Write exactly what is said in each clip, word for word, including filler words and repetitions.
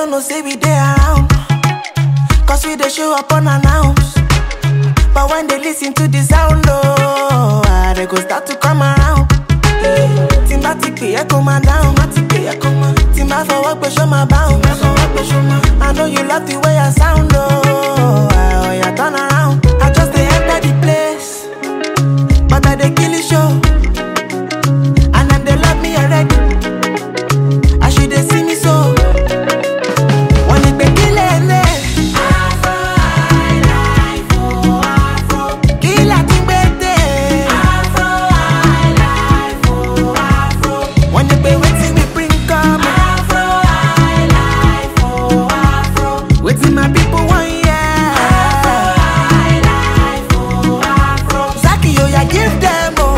don't know say we dey around, cause we dey show up unannounced. But when they listen to the sound, oh, ah, they go start to come around. Timba ti pe e ko ma down, timba for work pe show my bounce. I know you love the way I sound, oh, ah, oh yeah, turn around. I just dey enter the place, but I dey kill the show, and them they love me already. I should they see me so. When it be killing it, Afro, I like oh Afro. Kill a thing better, Afro, I like oh Afro. When it be waiting we bring come, Afro, I like oh Afro. Waiting my people want yeah, Afro, I like oh Afro. Zaki yo ya give them oh.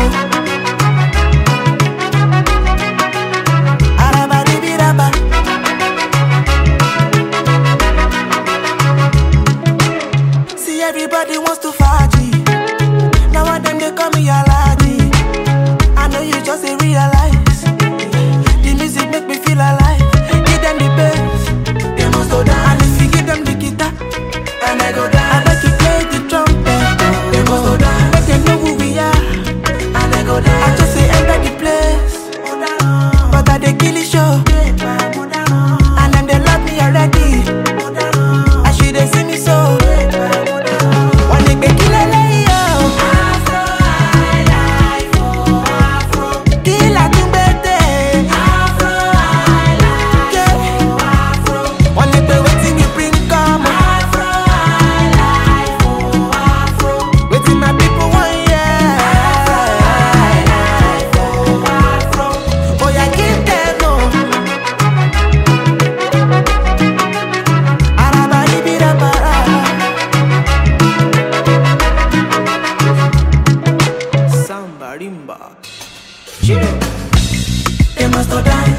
Everybody wants to party. Now one them they call me Aladdin. I know you just ain't realize. The music make me feel alive. Give them the bass, they must go down. And if you give them the guitar, and I go down. I bet you play the trumpet, they must go down. Make them know who we are, and I go down. I just say enter the place, but I they kill the show, and then they love me already. I should they see me so. They must go down.